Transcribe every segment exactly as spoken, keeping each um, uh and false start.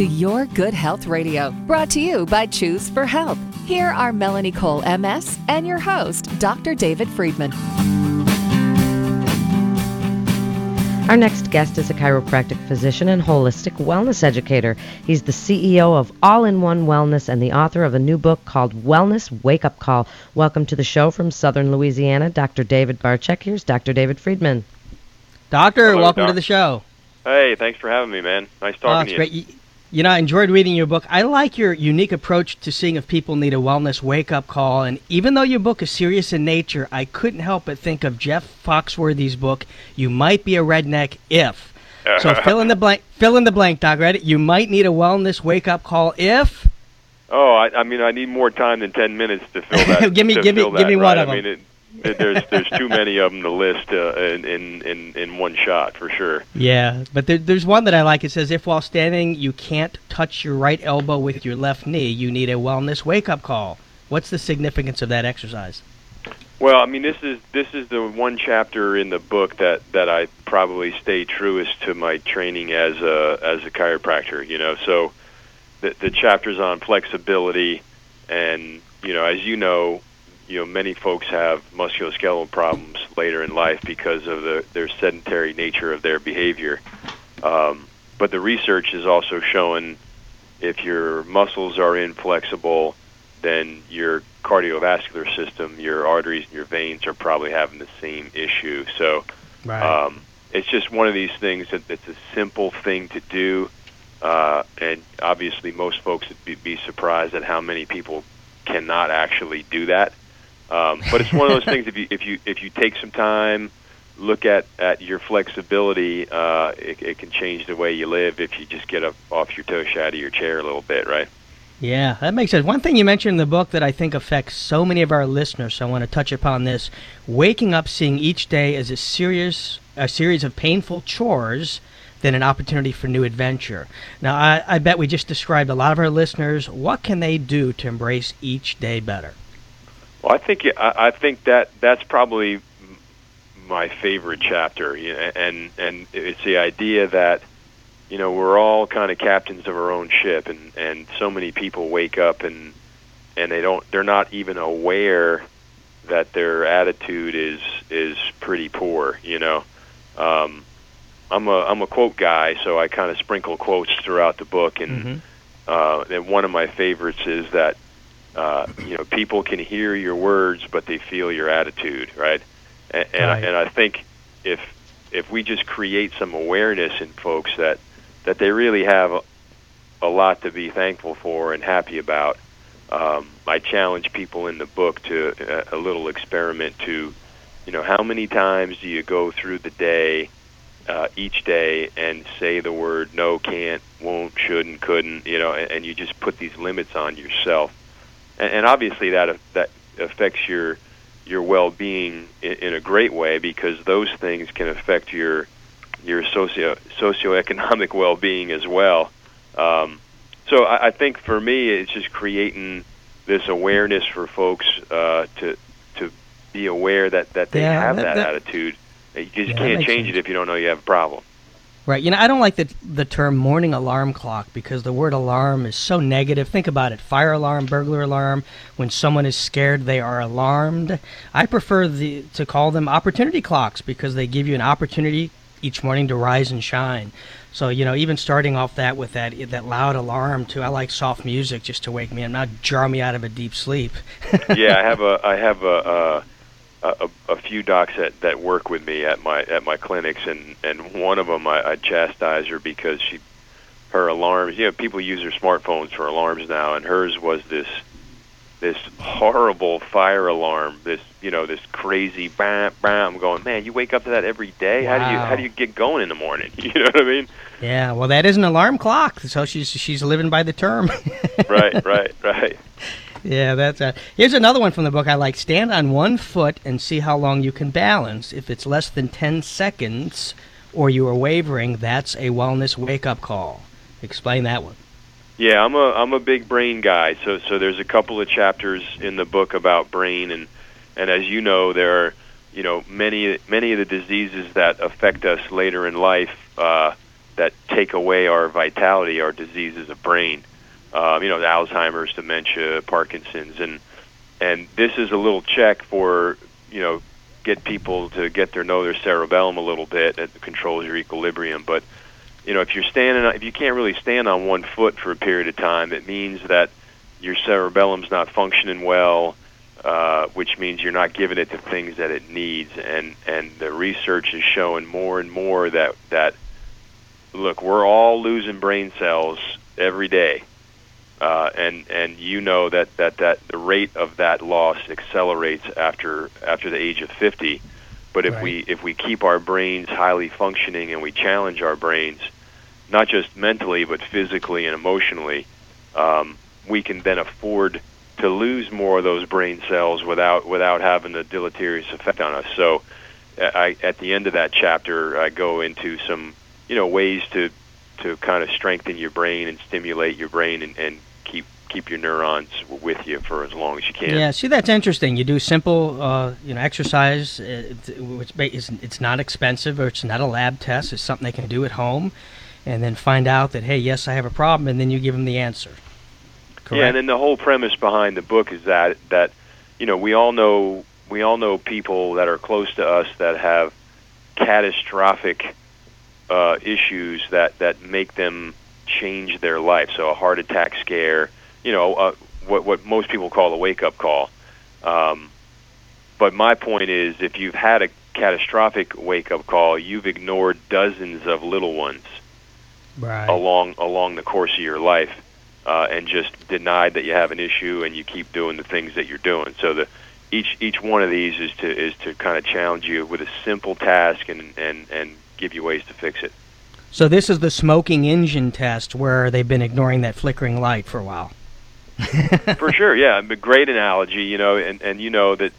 to Your Good Health Radio, brought to you by Choose for Health. Here are Melanie Cole, M S, and your host, Doctor David Friedman. Our next guest is a chiropractic physician and holistic wellness educator. He's the C E O of All-in-One Wellness and the author of a new book called Wellness Wake-Up Call. Welcome to the show from Southern Louisiana, Doctor David Barczyk. Here's Doctor David Friedman. Doctor, Hello, welcome Doc. to the show. Hey, thanks for having me, man. Nice talking Oh, it's to you. great. You, you know, I enjoyed reading your book. I like your unique approach to seeing if people need a wellness wake-up call. And even though your book is serious in nature, I couldn't help but think of Jeff Foxworthy's book, You Might Be a Redneck If. So fill in the blank, fill in the blank, Doc. Read it. You might need a wellness wake-up call if. Oh, I, I mean, I need more time than ten minutes to fill that. give me, to give me, fill give that, me right? one of I them. mean, it, it, there's there's too many of them to list uh, in, in in in one shot for sure. Yeah, but there, there's one that I like. It says, if while standing you can't touch your right elbow with your left knee, you need a wellness wake-up call. What's the significance of that exercise? Well, I mean, this is this is the one chapter in the book that, that I probably stay truest to my training as a as a chiropractor. You know, so the the chapter's on flexibility, and you know, as you know. You know, many folks have musculoskeletal problems later in life because of the, their sedentary nature of their behavior. Um, but the research is also showing if your muscles are inflexible, then your cardiovascular system, your arteries and your veins are probably having the same issue. So Right. um, it's just one of these things that it's a simple thing to do. Uh, and obviously most folks would be, be surprised at how many people cannot actually do that. Um, but it's one of those things. If you if you if you take some time, look at, at your flexibility, uh, it, it can change the way you live if you just get up off your tush out of your chair a little bit, right? Yeah, that makes sense. One thing you mentioned in the book that I think affects so many of our listeners, so I want to touch upon this: waking up, seeing each day as a serious a series of painful chores than an opportunity for new adventure. Now, I, I bet we just described a lot of our listeners. What can they do to embrace each day better? Well, I think I, I think that that's probably my favorite chapter, you know, and and it's the idea that you know we're all kind of captains of our own ship, and, and so many people wake up and and they don't they're not even aware that their attitude is is pretty poor. You know, um, I'm a I'm a quote guy, so I kind of sprinkle quotes throughout the book, and Mm-hmm. uh, and one of my favorites is that. Uh, you know, people can hear your words, but they feel your attitude, right? And and, Right. I, and I think if if we just create some awareness in folks that that they really have a, a lot to be thankful for and happy about, um, I challenge people in the book to a, a little experiment to, you know, how many times do you go through the day, uh, each day, and say the word no, can't, won't, shouldn't, couldn't, you know, and, and you just put these limits on yourself. And obviously that that affects your your well-being in, in a great way, because those things can affect your your socio socioeconomic well-being as well. Um, so I, I think for me, it's just creating this awareness for folks uh, to to be aware that, that they Yeah, have that- that, that- attitude. You just Yeah, that can't makes change sense. it if you don't know you have a problem. Right. You know, I don't like the the term morning alarm clock because the word alarm is so negative. Think about it. Fire alarm, burglar alarm. When someone is scared, they are alarmed. I prefer the to call them opportunity clocks because they give you an opportunity each morning to rise and shine. So, you know, even starting off that with that that loud alarm too. I like soft music just to wake me up, not jar me out of a deep sleep. Yeah, I have a I have a, a a, a few docs that, that work with me at my at my clinics, and, and one of them I, I chastise her because she her alarms. You know, people use their smartphones for alarms now, and hers was this this horrible fire alarm. This you know this crazy bam bam. I'm going, man, you wake up to that every day. How do you Wow. how do you get going in the morning? You know what I mean? Yeah, well, that is an alarm clock, so she's she's living by the term. Right, right, right. Yeah, that's a. Here's another one from the book I like. Stand on one foot and see how long you can balance. If it's less than ten seconds or you are wavering, that's a wellness wake-up call. Explain that one. Yeah, I'm a I'm a big brain guy. So so there's a couple of chapters in the book about brain, and and as you know, there are you know many many of the diseases that affect us later in life. Uh, that take away our vitality, our diseases of brain. Um, you know, Alzheimer's, dementia, Parkinson's, and and this is a little check for, you know, get people to get their know their cerebellum a little bit. That controls your equilibrium. But you know, if you're standing, if you can't really stand on one foot for a period of time, it means that your cerebellum's not functioning well, uh, which means you're not giving it the things that it needs. And and the research is showing more and more that that look, we're all losing brain cells every day. Uh, and and you know that, that, that the rate of that loss accelerates after after the age of fifty. But if right. we if we keep our brains highly functioning and we challenge our brains, not just mentally but physically and emotionally, um, we can then afford to lose more of those brain cells without without having a deleterious effect on us. So, I, at the end of that chapter, I go into some you know ways to to kind of strengthen your brain and stimulate your brain and, and keep keep your neurons with you for as long as you can. Yeah, see, that's interesting. You do simple, uh, you know, exercise. It's, it's, it's not expensive, or it's not a lab test. It's something they can do at home, and then find out that, hey, yes, I have a problem, and then you give them the answer. Correct? Yeah, and then the whole premise behind the book is that that you know we all know we all know people that are close to us that have catastrophic uh, issues that that make them change their life. So a heart attack scare, you know, uh, what what most people call a wake-up call. Um, but my point is, if you've had a catastrophic wake-up call, you've ignored dozens of little ones right. along along the course of your life, uh, and just denied that you have an issue, and you keep doing the things that you're doing. So the each each one of these is to is to kind of challenge you with a simple task and and and give you ways to fix it. So this is the smoking engine test, where they've been ignoring that flickering light for a while. For sure, yeah. A great analogy, you know, and, and you know that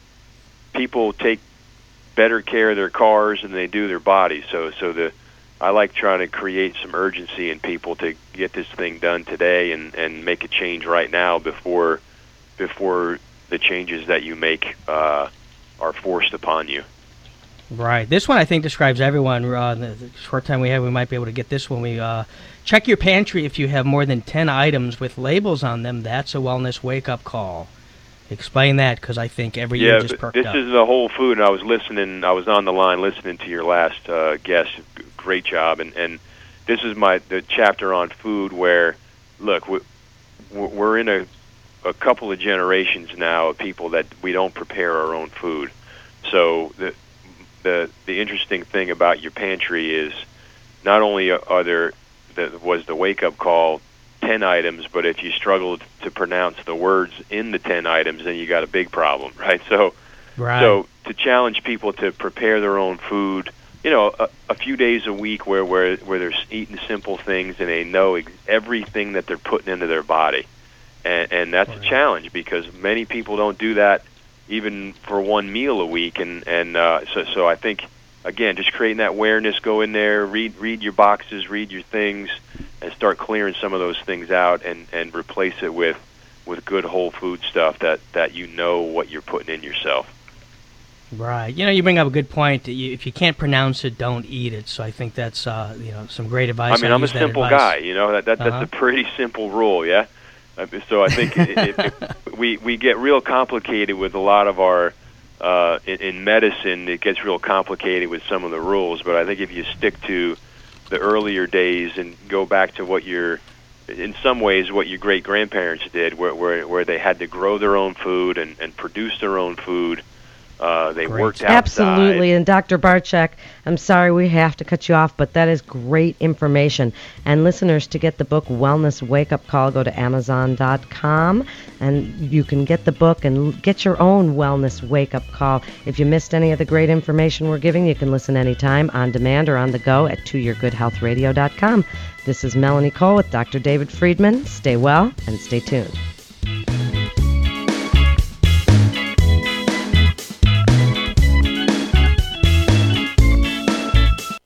people take better care of their cars than they do their bodies. So so the I like trying to create some urgency in people to get this thing done today and, and make a change right now before before the changes that you make uh, are forced upon you. Right. This one, I think, describes everyone. Uh, the, the short time we have, we might be able to get this one. We uh, check your pantry if you have more than ten items with labels on them. That's a wellness wake-up call. Explain that, because I think every yeah, year just perked this up. This is the whole food, and I was listening. I was on the line listening to your last uh, guest. Great job. And, and this is my the chapter on food where, look, we, we're in a, a couple of generations now of people that we don't prepare our own food. So the The, the interesting thing about your pantry is not only are there the, was the wake-up call ten items, but if you struggle to pronounce the words in the ten items, then you got a big problem, right? So, right. so to challenge people to prepare their own food, you know, a, a few days a week where, where, where they're eating simple things and they know ex- everything that they're putting into their body. And, and that's right. a challenge because many people don't do that even for one meal a week, and and uh, so so I think again, just creating that awareness, go in there, read read your boxes, read your things, and start clearing some of those things out, and, and replace it with, with good whole food stuff that, that you know what you're putting in yourself. Right. You know, you bring up a good point. You, if you can't pronounce it, don't eat it. So I think that's uh, you know some great advice. I mean, I I'm a use that simple advice. guy. You know that, that that's uh-huh. a pretty simple rule. Yeah. So I think it, it, it, we we get real complicated with a lot of our uh, in, in medicine. It gets real complicated with some of the rules, but I think if you stick to the earlier days and go back to what your, in some ways, what your great grandparents did, where where where they had to grow their own food and, and produce their own food. Uh, they great. worked outside. Absolutely. And Doctor Barczyk, I'm sorry we have to cut you off, but that is great information. And listeners, to get the book Wellness Wake Up Call, go to amazon dot com, and you can get the book and get your own Wellness Wake Up Call. If you missed any of the great information we're giving, you can listen anytime on demand or on the go at to your good health radio dot com. This is Melanie Cole with Doctor David Friedman. Stay well and stay tuned.